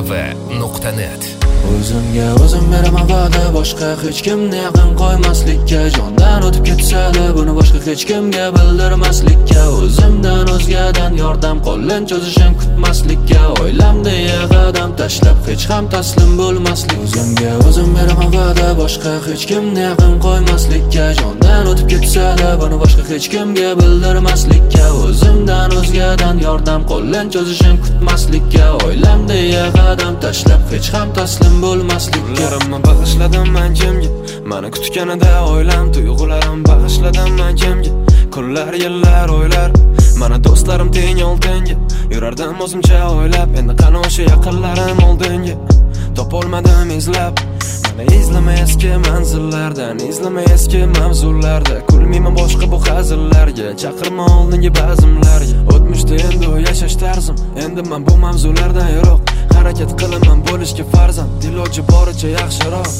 tv.net. O'zimga o'zim beraman va'da, boshqa hech kimni yaqin qo'ymaslikka. Jondan o'tib ketsa-da, buni boshqa hech kimga bildirmaslikka. O'zimdan o'zgadan yordam qo'lin cho'zishim kutmaslikka. Oilamda qadam tashlab hech ham taslim bo'lmaslik. O'zimga o'zim beraman va'da, boshqa hech kimni yaqin qo'ymaslikka. Jondan o'tib ketsa-da, buni boshqa hech kimga bildirmaslikka. O'zimdan o'zgadan yordam qo'lin cho'zishim kutmaslikka. Oilamda qadam tashlab hech ham taslim bo'lmaslikka. Kunlarimni bag'ishladim men kimga, meni kutganida oilam, tuyg'ularim bag'ishladim men kimga. Kunlar, yillar, oylar, mana do'stlarim teng oltinga. Yurardim o'zimcha o'ylab, endi qani o'sha yaqinlarim oldinga. Topolmadim izlab, meni izlama eski manzillardan, izlama eski mavzularda. Kulmayman boshqa bu hazillarga, chaqirma oldingi bazmlarga. O'tmishda endi u yashash tarzim, endi men bu mavzulardan yiroq. Harakat qilaman bo'lishga farzand, iloji boricha yaxshiroq.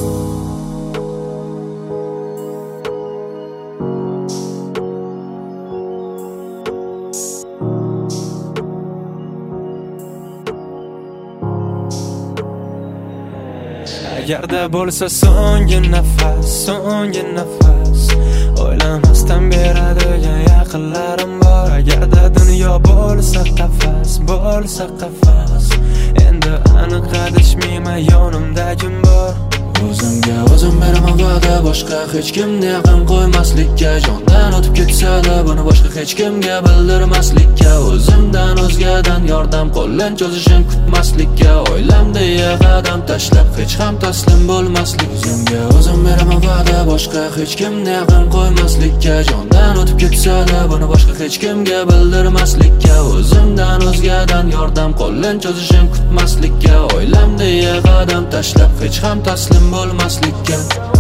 Agarda bo'lsa so'nggi nafas, o'ylamasdan beradigan yaqinlarim bor. Agarda dunyo bo'lsa qafas, endi aniq adashmayman, yonimda kim bor. O'zimga o'zim beraman va'da, boshqa hech kimni yaqin qo'ymaslikka. Jondan o'tib ketsa-da, buni boshqa hech kimga bildirmaslikka. O'zimdan o'zgadan yordam qo'lin cho'zishim kutmaslikka. Oilamda qadam tashlab hech ham taslim bo'lmaslik. O'zimga o'zim beraman va'da, boshqa hech kimni yaqin qo'ymaslikka. Jondan o'tib ketsa-da, buni boshqa hech kimga bildirmaslikka. O'zimdan o'zgadan yordam qo'lin cho'zishim kutmaslikka. Oilamda qadam tashlab hech ham taslim bo'lmaslikka.